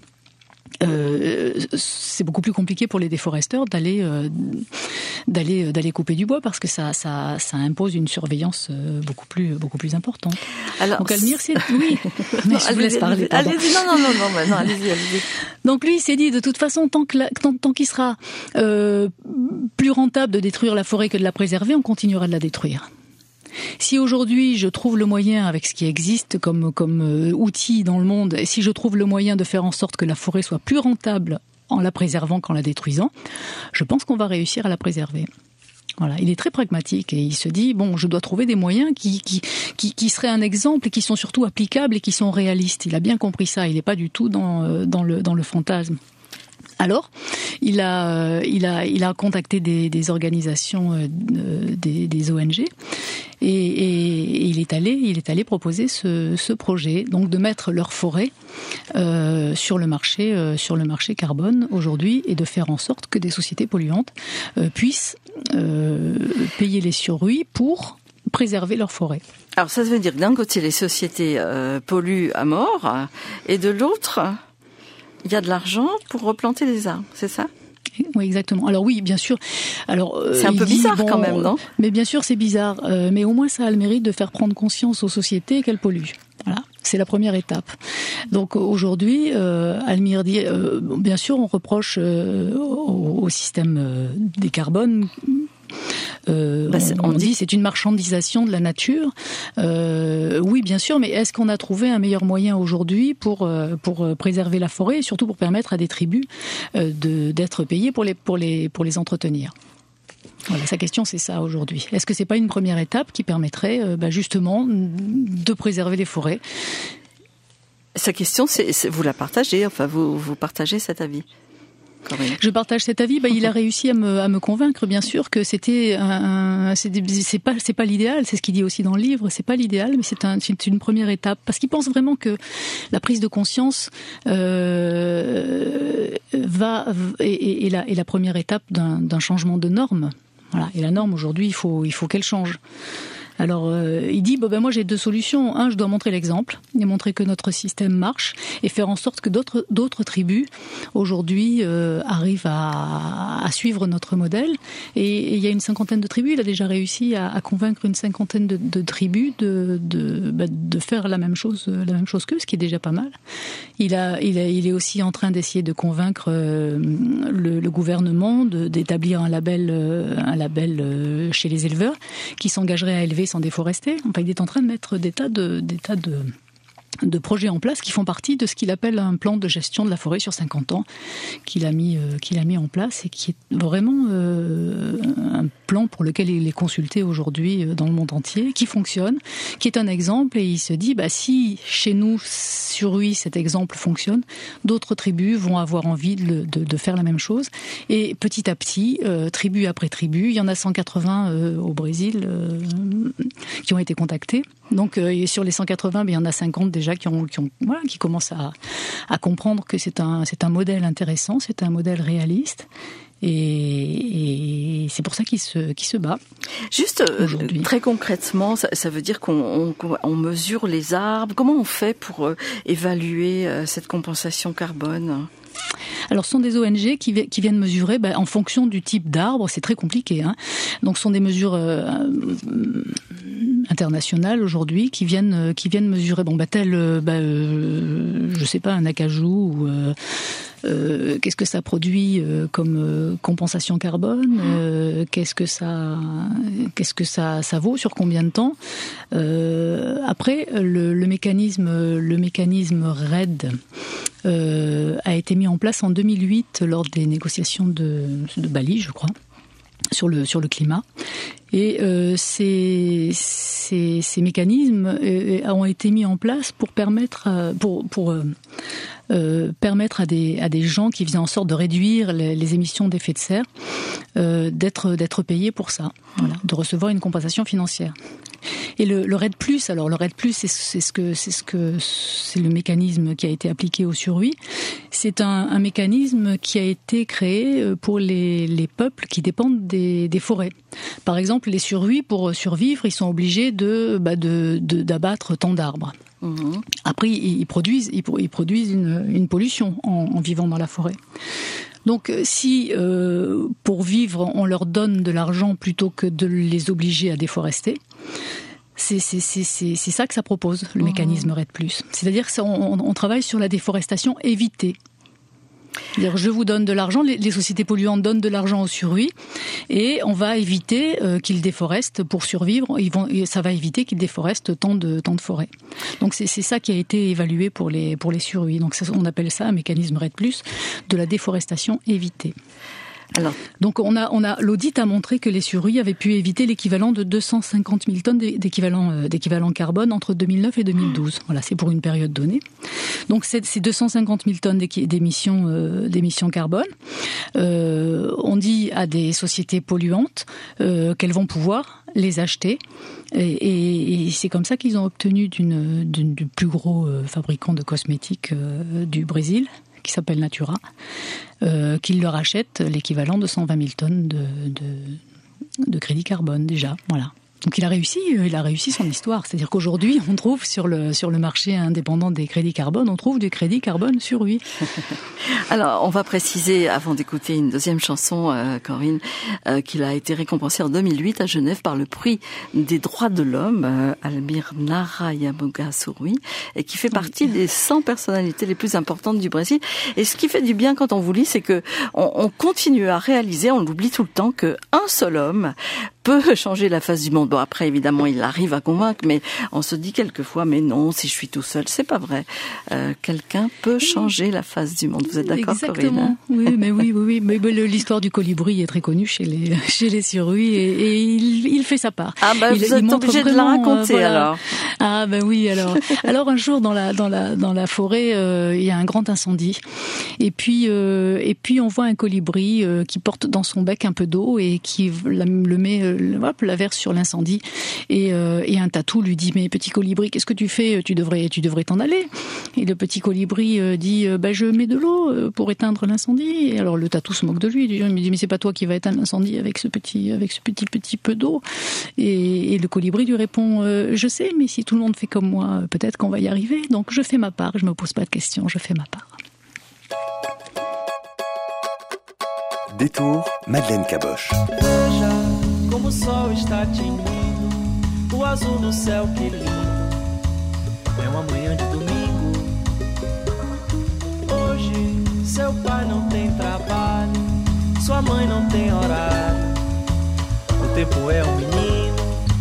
c'est beaucoup plus compliqué pour les déforesteurs d'aller couper du bois, parce que ça impose une surveillance beaucoup plus importante. Alors, donc Almir, oui. Mais je vous laisse parler. Allez-y, non, allez-y. Donc lui, il s'est dit, de toute façon, tant qu'il sera plus rentable de détruire la forêt que de la préserver, on continuera de la détruire. Si aujourd'hui je trouve le moyen, avec ce qui existe comme outil dans le monde, et si je trouve le moyen de faire en sorte que la forêt soit plus rentable en la préservant qu'en la détruisant, je pense qu'on va réussir à la préserver. Voilà, il est très pragmatique et il se dit je dois trouver des moyens qui seraient un exemple et qui sont surtout applicables et qui sont réalistes. Il a bien compris ça, il n'est pas du tout dans le fantasme. Alors, il a contacté des organisations, des ONG, et il est allé proposer ce projet, donc de mettre leur forêt sur le marché carbone aujourd'hui, et de faire en sorte que des sociétés polluantes puissent payer les surruis pour préserver leur forêt. Alors ça veut dire que d'un côté les sociétés polluent à mort, et de l'autre il y a de l'argent pour replanter des arbres, c'est ça ? Oui, exactement. Alors oui, bien sûr. Alors c'est un peu bizarre quand même, non ? Mais bien sûr, c'est bizarre. Mais au moins, ça a le mérite de faire prendre conscience aux sociétés qu'elles polluent. Voilà, c'est la première étape. Donc aujourd'hui, Almir dit, bien sûr, on reproche au système des carbones. On dit c'est une marchandisation de la nature. Oui, bien sûr, mais est-ce qu'on a trouvé un meilleur moyen aujourd'hui pour préserver la forêt et surtout pour permettre à des tribus d'être payées pour les entretenir? Voilà, sa question, c'est ça aujourd'hui. Est-ce que c'est pas une première étape qui permettrait justement de préserver les forêts? Sa question, c'est vous la partagez, enfin vous partagez cet avis? Je partage cet avis. Il a réussi à me convaincre, bien sûr, que c'est pas l'idéal. C'est ce qu'il dit aussi dans le livre. C'est pas l'idéal, mais c'est une première étape, parce qu'il pense vraiment que la prise de conscience est la première étape d'un changement de normes. Voilà. Et la norme aujourd'hui, il faut qu'elle change. Alors, il dit, moi j'ai deux solutions. Un, je dois montrer l'exemple et montrer que notre système marche et faire en sorte que d'autres tribus aujourd'hui arrivent à suivre notre modèle. Et il y a une cinquantaine de tribus. Il a déjà réussi à convaincre une cinquantaine de tribus de faire la même chose qu'eux, ce qui est déjà pas mal. Il est aussi en train d'essayer de convaincre le gouvernement d'établir un label chez les éleveurs qui s'engagerait à élever sans déforester. Enfin, il est en train de mettre des tas de projets en place qui font partie de ce qu'il appelle un plan de gestion de la forêt sur 50 ans qu'il a mis en place et qui est vraiment un plan pour lequel il est consulté aujourd'hui dans le monde entier, qui fonctionne, qui est un exemple, et il se dit si chez nous sur Rhuys cet exemple fonctionne, d'autres tribus vont avoir envie de faire la même chose, et petit à petit, tribu après tribu, il y en a 180 au Brésil qui ont été contactés. Donc sur les 180, il y en a 50 déjà qui commencent à comprendre que c'est un modèle intéressant, c'est un modèle réaliste. Et c'est pour ça qu'il se bat. Juste très concrètement, ça veut dire qu'on mesure les arbres. Comment on fait pour évaluer cette compensation carbone ? Alors, ce sont des ONG qui viennent mesurer en fonction du type d'arbre. C'est très compliqué, hein. Donc, ce sont des mesures internationales aujourd'hui qui viennent mesurer je sais pas, un acajou ou qu'est-ce que ça produit comme compensation carbone, qu'est-ce que ça vaut, sur combien de temps. Après, le mécanisme REDD a été mis en place en 2008 lors des négociations de Bali, je crois, sur le climat. Et ces mécanismes ont été mis en place pour permettre à des gens qui faisaient en sorte de réduire les émissions d'effet de serre d'être payés pour ça, voilà, de recevoir une compensation financière. Et le REDD+, alors le REDD+, c'est le mécanisme qui a été appliqué au Sur-Rhuys. C'est un mécanisme qui a été créé pour les peuples qui dépendent des forêts. Par exemple, les Sur-Rhuys, pour survivre, ils sont obligés d'abattre tant d'arbres. Mmh. Après, ils produisent une pollution en vivant dans la forêt. Donc, si pour vivre, on leur donne de l'argent plutôt que de les obliger à déforester, c'est ça que ça propose, le mécanisme REDD+. C'est-à-dire qu'on travaille sur la déforestation évitée. C'est-à-dire, je vous donne de l'argent, les sociétés polluantes donnent de l'argent aux Sur-Rhuys, et on va éviter qu'ils déforestent pour survivre. Ça va éviter qu'ils déforestent tant de forêts. Donc c'est ça qui a été évalué pour les Sur-Rhuys. Donc on appelle ça un mécanisme REDD+, de la déforestation évitée. Alors, donc l'audit a montré que les Sur-Rhuys avaient pu éviter l'équivalent de 250 000 tonnes d'équivalent carbone entre 2009 et 2012. Voilà, c'est pour une période donnée. Donc ces 250 000 tonnes d'émissions carbone, on dit à des sociétés polluantes qu'elles vont pouvoir les acheter. Et c'est comme ça qu'ils ont obtenu du plus gros fabricant de cosmétiques du Brésil, qui s'appelle Natura, qu'il leur achète l'équivalent de 120 000 tonnes de crédit carbone déjà. Voilà. Donc il a réussi son histoire. C'est-à-dire qu'aujourd'hui, on trouve sur le marché indépendant des crédits carbone, on trouve du crédit carbone sur lui. Alors, on va préciser, avant d'écouter une deuxième chanson, Corinne, qu'il a été récompensé en 2008 à Genève par le prix des droits de l'homme, Almir Narayamoga Sur-Rhuys, et qui fait partie des 100 personnalités les plus importantes du Brésil. Et ce qui fait du bien quand on vous lit, c'est que on continue à réaliser, on l'oublie tout le temps, que un seul homme peut changer la face du monde. Bon, après, évidemment, il arrive à convaincre, mais on se dit quelquefois, mais non, si je suis tout seul, c'est pas vrai. Quelqu'un peut changer la face du monde. Vous êtes d'accord, Corinne? Oui. Mais l'histoire du colibri est très connue chez les Sur-Rhuys, et il fait sa part. Ah bah vous êtes obligé de la raconter alors. Ah bah oui alors. Alors un jour dans la forêt, il y a un grand incendie. Et puis on voit un colibri qui porte dans son bec un peu d'eau et qui la verse sur l'incendie. Et un tatou lui dit mais petit colibri, qu'est-ce que tu fais ? Tu devrais t'en aller. Et le petit colibri dit je mets de l'eau pour éteindre l'incendie. Et alors le tatou se moque de lui. Il me dit mais c'est pas toi qui vas éteindre l'incendie avec ce petit peu d'eau. Et le colibri lui répond je sais, mais si tout le monde fait comme moi, peut-être qu'on va y arriver. Donc je fais ma part, je me pose pas de questions, je fais ma part. Détour, Madeleine Caboche. Veja como o sol está tinindo, o azul no céu que lindo. É uma manhã de domingo. Hoje seu pai não tem trabalho, sua mãe não tem horário. O tempo é um menino.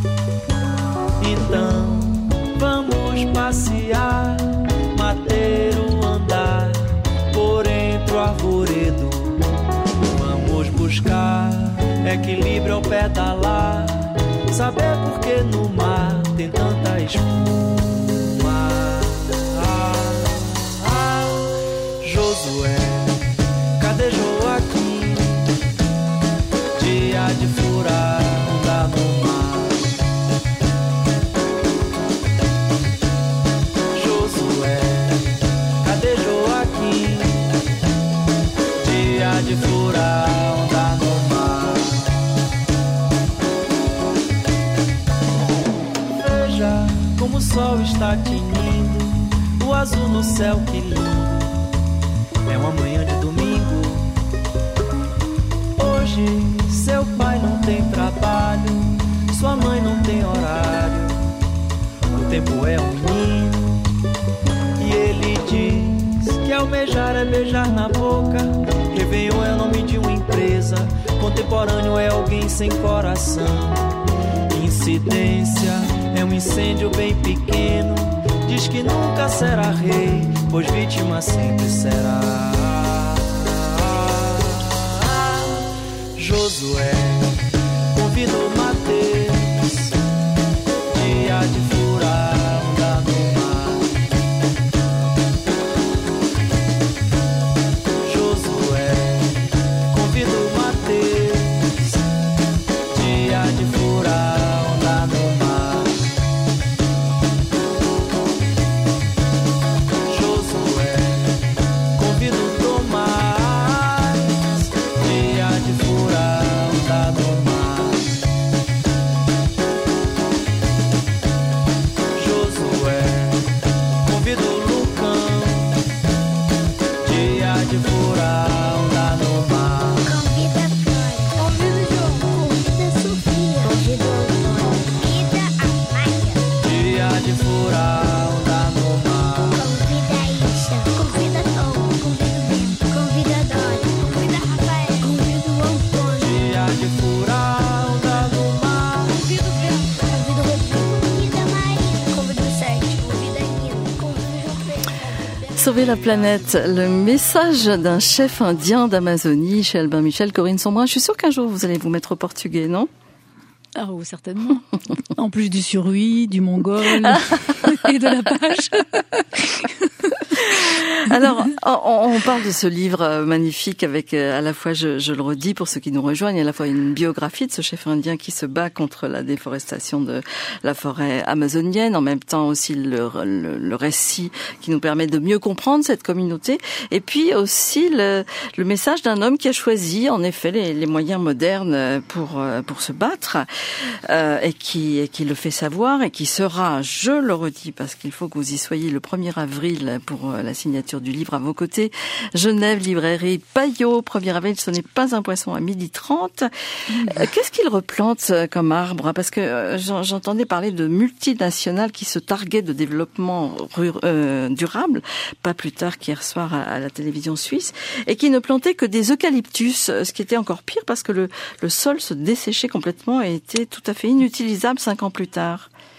Então vamos passear, mateiro andar por entre o arvoredo. Vamos buscar equilíbrio ao pedalar, saber por que no mar tem tanta espuma. Josué, cadê Joaquim? Dia de furar, andar no mar. Josué, cadê Joaquim? Dia de furar, andar no mar. Veja como o sol está tinindo, o azul no céu que lindo. É uma manhã de domingo. Hoje seu pai não tem trabalho, sua mãe não tem horário. O tempo é um menino e ele diz que almejar é beijar na boca. Réveillon é o nome de uma empresa, contemporâneo é alguém sem coração. Incidência é um incêndio bem pequeno, diz que nunca será rei, pois vítima sempre será. Josué convidou Mateus, dia de furar, andar no mar. Josué convidou Mateus, dia de furar, andar no mar. Josué convidou Tomás, dia de furar, andar no mar. Josué convidou Lucão, dia de furar, andar no mar. Convida Flora, convida João, convida Sofia, convida Antônio, convida a Maia, Dia de furar, andar no mar. convida a Isha, convida Tom, convida o Bento, convida a Dora, convida a Rafael, convida o Antônio, Dia de furar, andar no mar. convida o Bento, convida o Rodrigo, convida a Maria, convida o Sérgio, convida a Nina, convida o João Pedro. Sauver la planète, le message d'un chef indien d'Amazonie chez Albin Michel, Corinne Sombrin. Je suis sûre qu'un jour vous allez vous mettre au portugais, non ? Ah oui, certainement. En plus du surui, du mongol et de la page. Alors, on parle de ce livre magnifique avec à la fois, je le redis pour ceux qui nous rejoignent, à la fois une biographie de ce chef indien qui se bat contre la déforestation de la forêt amazonienne, en même temps aussi le récit qui nous permet de mieux comprendre cette communauté, et puis aussi le message d'un homme qui a choisi en effet les moyens modernes pour se battre, et qui le fait savoir, et qui sera, je le redis parce qu'il faut que vous y soyez le 1er avril pour la signature du livre à vos côtés. Genève, librairie Payot, 1er avril, ce n'est pas un poisson à 12h30. Qu'est-ce qu'il replante comme arbre ? Parce que j'entendais parler de multinationales qui se targuaient de développement durable, pas plus tard qu'hier soir à la télévision suisse, et qui ne plantaient que des eucalyptus, ce qui était encore pire parce que le sol se desséchait complètement et était tout à fait inutilisable 5 ans plus tard.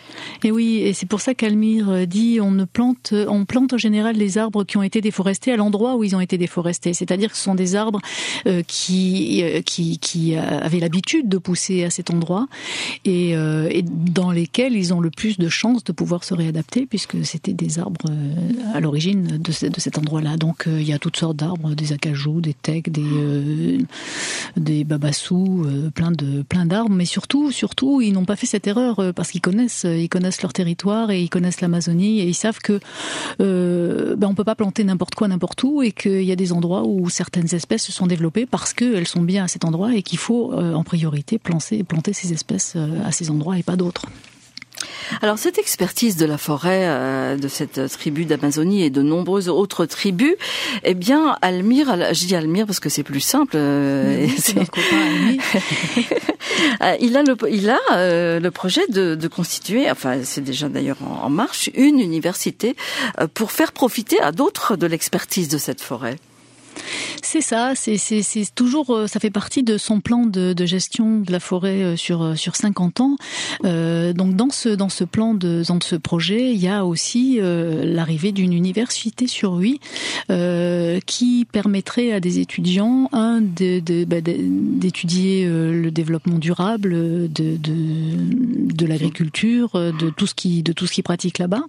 Et oui, et c'est pour ça qu'Almire dit on plante en général les arbres qui ont été déforestés à l'endroit où ils ont été déforestés. C'est-à-dire que ce sont des arbres qui avaient l'habitude de pousser à cet endroit et dans lesquels ils ont le plus de chances de pouvoir se réadapter, puisque c'était des arbres à l'origine de cet endroit-là. Donc il y a toutes sortes d'arbres, des acajou, des tecs, des babassous, plein d'arbres, mais surtout ils n'ont pas fait cette erreur parce qu'ils connaissent leur territoire et ils connaissent l'Amazonie et ils savent que on peut pas planter n'importe quoi n'importe où et qu'il y a des endroits où certaines espèces se sont développées parce qu'elles sont bien à cet endroit et qu'il faut en priorité planter ces espèces à ces endroits et pas d'autres. Alors cette expertise de la forêt, de cette tribu d'Amazonie et de nombreuses autres tribus, eh bien Almire, je dis Almire parce que c'est plus simple. C'est notre copain Almire. Il a le projet de constituer, enfin c'est déjà d'ailleurs en marche, une université pour faire profiter à d'autres de l'expertise de cette forêt. C'est ça, c'est toujours, ça fait partie de son plan de gestion de la forêt sur 50 ans. Donc dans ce plan dans ce projet, il y a aussi l'arrivée d'une université sur 8 qui permettrait à des étudiants d'étudier le développement durable de l'agriculture, de tout ce qui pratique là-bas,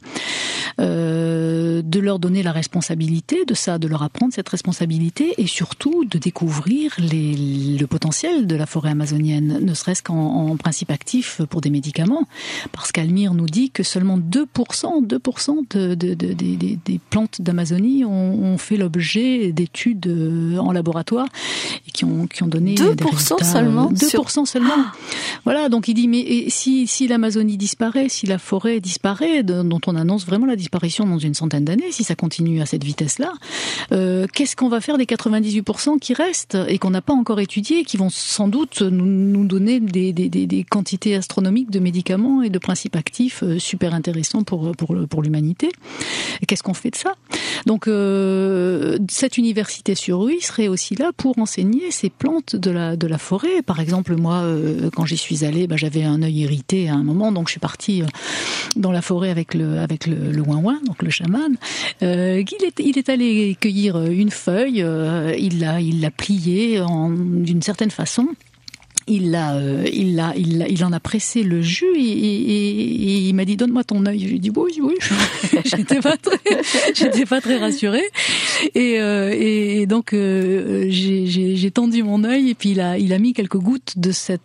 de leur donner la responsabilité de ça, de leur apprendre cette responsabilité et surtout de découvrir le potentiel de la forêt amazonienne, ne serait-ce qu'en principe actif pour des médicaments. Parce qu'Almire nous dit que seulement 2% des plantes d'Amazonie ont fait l'objet d'études en laboratoire et qui ont donné 2% des résultats. Seulement 2% seulement. Voilà, donc il dit, mais si l'Amazonie disparaît, si la forêt disparaît, dont on annonce vraiment la disparition dans une centaine d'années, si ça continue à cette vitesse-là, qu'est-ce qu'on va faire des 98% qui restent et qu'on n'a pas encore étudiés, qui vont sans doute nous donner des quantités astronomiques de médicaments et de principes actifs super intéressants pour l'humanité. Et qu'est-ce qu'on fait de ça? Donc cette université sur rue serait aussi là pour enseigner ces plantes de la forêt. Par exemple, moi, quand j'y suis allée, j'avais un œil irrité à un moment, donc je suis partie dans la forêt avec le ouin-ouin, donc le chaman. Il est allé cueillir une feuille, il l'a pliée d'une certaine façon. Il en a pressé le jus et il m'a dit donne-moi ton œil. J'ai dit oui. J'étais pas très rassurée et donc j'ai tendu mon œil et puis il a mis quelques gouttes de ce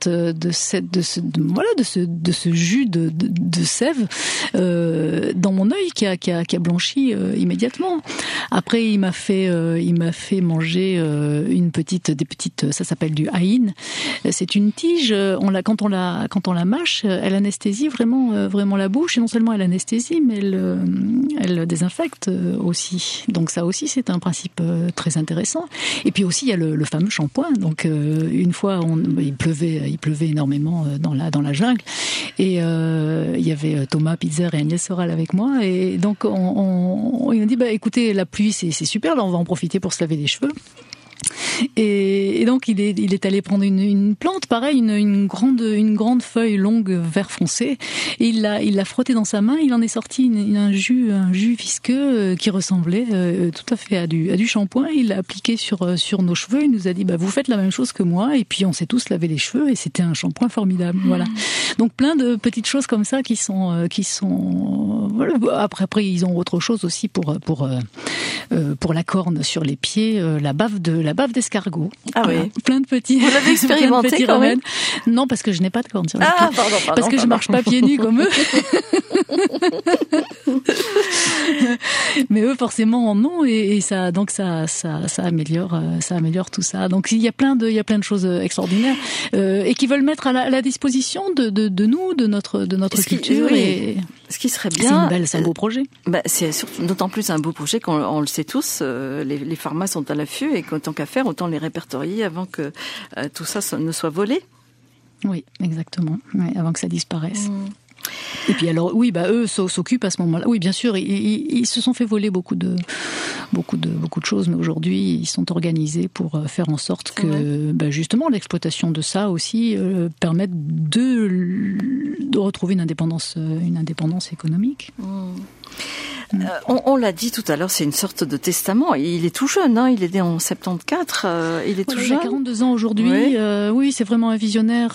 jus de sève dans mon œil qui a blanchi immédiatement. Après il m'a fait manger des petites, ça s'appelle du haïn. C'est une tige, quand on la mâche, elle anesthésie vraiment la bouche, et non seulement elle anesthésie, mais elle désinfecte aussi. Donc ça aussi, c'est un principe très intéressant. Et puis aussi, il y a le fameux shampoing. Donc une fois, il pleuvait énormément dans la jungle, et il y avait Thomas Pitzer et Agnès Soral avec moi, et donc on m'a dit écoutez, la pluie c'est super, là on va en profiter pour se laver les cheveux. Et donc il est allé prendre une plante, pareil, une grande feuille longue vert foncé, et il l'a frotté dans sa main. Il en est sorti un jus visqueux qui ressemblait tout à fait à du shampoing. Il l'a appliqué sur nos cheveux. Il nous a dit vous faites la même chose que moi, et puis on s'est tous lavé les cheveux et c'était un shampoing formidable. Voilà. Donc plein de petites choses comme ça qui sont voilà. Après ils ont autre chose aussi pour la corne sur les pieds, la bave d'escargot. Ah voilà. Oui. Plein de petits. Vous l'avez expérimenté quand même? Non, parce que je n'ai pas de corne sur les pieds. Pardon. Parce que je marche pas pieds nus comme eux. Mais eux forcément en ont, et ça améliore tout ça. Donc il y a plein de choses extraordinaires et qui veulent mettre à la disposition de nous, de notre culture. Et ce qui serait bien, c'est un beau projet. C'est surtout d'autant plus un beau projet qu'on le sait tous. Les pharmas sont à l'affût, et tant qu'à faire, autant les répertorier avant que tout ça ne soit volé. Oui, exactement. Ouais, avant que ça disparaisse. Et puis alors, oui, eux s'occupent à ce moment-là. Oui, bien sûr, ils se sont fait voler beaucoup de choses, mais aujourd'hui, ils sont organisés pour faire en sorte que, justement, l'exploitation de ça aussi permette retrouver une indépendance économique. On l'a dit tout à l'heure, c'est une sorte de testament. Il est tout jeune, hein, il est né en 74, il est tout jeune. Il a 42 ans aujourd'hui. Oui, oui, c'est vraiment un visionnaire.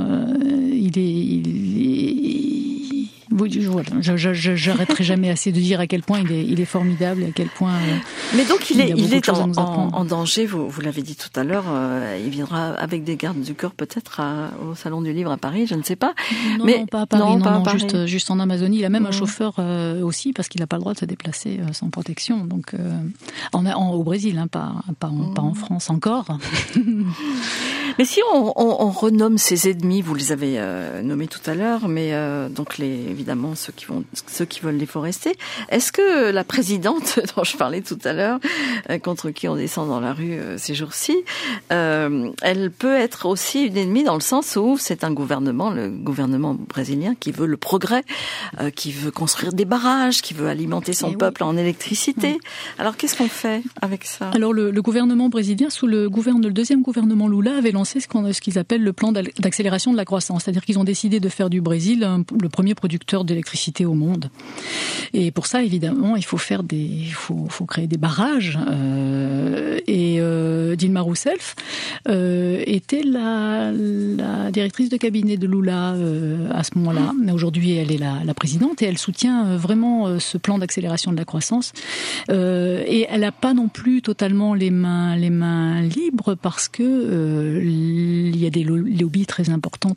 J'arrêterai jamais assez de dire à quel point il est formidable, à quel point. Mais donc il est en danger. Vous l'avez dit tout à l'heure. Il viendra avec des gardes du corps peut-être au Salon du Livre à Paris. Je ne sais pas. Non, pas à Paris. Non, juste en Amazonie. Il a même un chauffeur aussi parce qu'il n'a pas le droit de se déplacer sans protection. Donc au Brésil, hein, pas en France encore. Mais si on renomme ses ennemis, vous les avez nommés tout à l'heure, mais donc évidemment ceux qui veulent déforester. Est-ce que la présidente dont je parlais tout à l'heure, contre qui on descend dans la rue ces jours-ci, elle peut être aussi une ennemie dans le sens où c'est un gouvernement, le gouvernement brésilien, qui veut le progrès, qui veut construire des barrages, qui veut alimenter son peuple en électricité. Alors qu'est-ce qu'on fait avec ça? Alors le gouvernement brésilien, sous le deuxième gouvernement Lula, avait lancé ce qu'ils appellent le plan d'accélération de la croissance. C'est-à-dire qu'ils ont décidé de faire du Brésil le premier producteur d'électricité au monde. Et pour ça, évidemment, il faut faut créer des barrages. Et Dilma Rousseff était la directrice de cabinet de Lula à ce moment-là. Mais aujourd'hui, elle est la présidente et elle soutient vraiment ce plan d'accélération de la croissance. Et elle n'a pas non plus totalement les mains libres parce que il y a des lobbies très importants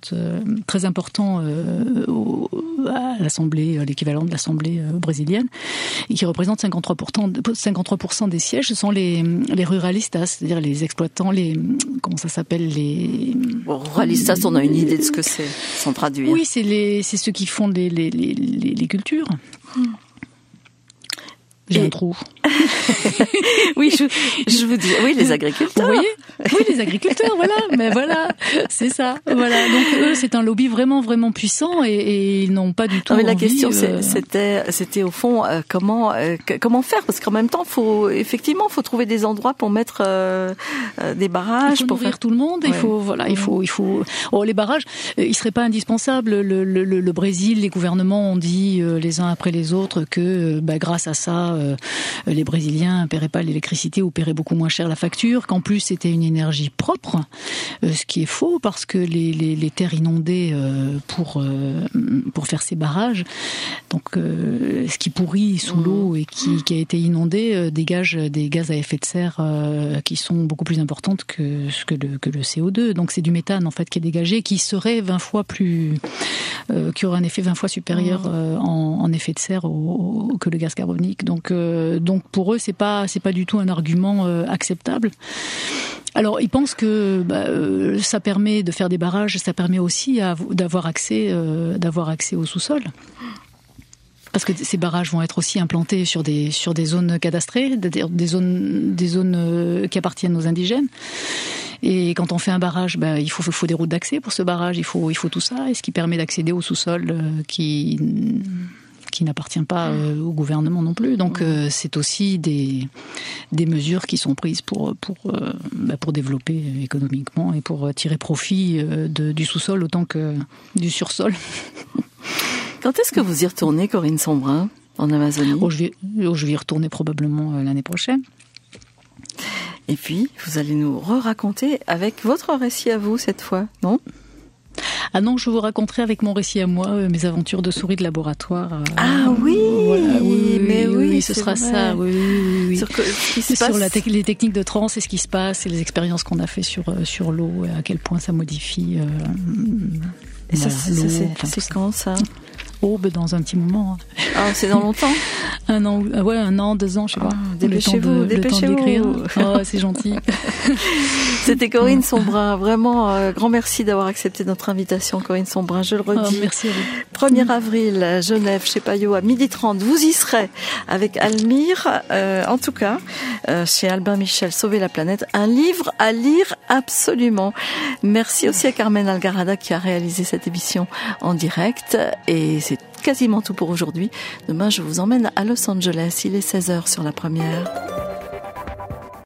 à l'Assemblée, l'équivalent de l'Assemblée brésilienne, et qui représentent 53% des sièges. Ce sont les ruralistas, c'est-à-dire les exploitants, comment ça s'appelle, ruralistas, on a une idée de ce que c'est, sans traduire. Oui, c'est ceux qui font les cultures. J'ai un trou. Oui, je vous dis, oui, les agriculteurs. Vous voyez ? Oui, les agriculteurs, voilà. Mais voilà, c'est ça. Voilà. Donc eux, c'est un lobby vraiment, vraiment puissant et ils n'ont pas du tout. Non, mais la question, c'était au fond comment faire, parce qu'en même temps, faut trouver des endroits pour mettre des barrages, il faut pour nourrir tout le monde. Ouais. Il faut. Oh, les barrages, ils seraient pas indispensables. Le Brésil, les gouvernements ont dit les uns après les autres que grâce à ça, les Brésiliens ne paieraient pas l'électricité ou paieraient beaucoup moins cher la facture, qu'en plus c'était une énergie propre, ce qui est faux parce que les terres inondées pour faire ces barrages, donc ce qui pourrit sous l'eau et qui a été inondé dégage des gaz à effet de serre qui sont beaucoup plus importantes que le CO2. Donc c'est du méthane en fait qui est dégagé, qui serait 20 fois plus, qui aurait un effet 20 fois supérieur en effet de serre que le gaz carbonique. Donc pour eux c'est pas du tout un argument acceptable. Alors ils pensent que ça permet de faire des barrages, ça permet aussi d'avoir accès au sous-sol. Parce que ces barrages vont être aussi implantés sur des zones cadastrées, des zones qui appartiennent aux indigènes. Et quand on fait un barrage, il faut des routes d'accès pour ce barrage, il faut tout ça, et ce qui permet d'accéder au sous-sol qui n'appartient pas au gouvernement non plus. Donc c'est aussi des mesures qui sont prises pour développer économiquement et pour tirer profit du sous-sol autant que du sursol. Quand est-ce que vous y retournez, Corinne Sombrin, en Amazonie ? Je vais y retourner probablement l'année prochaine. Et puis, vous allez nous raconter avec votre récit à vous cette fois, non ? Ah non, je vous raconterai avec mon récit à moi mes aventures de souris de laboratoire. Ah oui, voilà, oui, ce sera vrai. Ça. Oui. Sur les techniques de transe et ce qui se passe et les expériences qu'on a fait sur l'eau et à quel point ça modifie. Et ça, c'est quand ça ? Dans un petit moment. Ah, c'est dans longtemps ? Un an, 2 ans, je sais pas. Dépêchez-vous. Le temps d'écrire. Oh, c'est gentil. C'était Corinne Sombrin. Vraiment, grand merci d'avoir accepté notre invitation, Corinne Sombrin. Je le redis. Merci à vous. 1er avril, à Genève, chez Payot, à 12h30. Vous y serez avec Almire. En tout cas, chez Albin Michel, Sauver la planète. Un livre à lire absolument. Merci aussi à Carmen Algarada qui a réalisé cette émission en direct. Et c'est quasiment tout pour aujourd'hui. Demain, je vous emmène à Los Angeles. Il est 16h sur la première.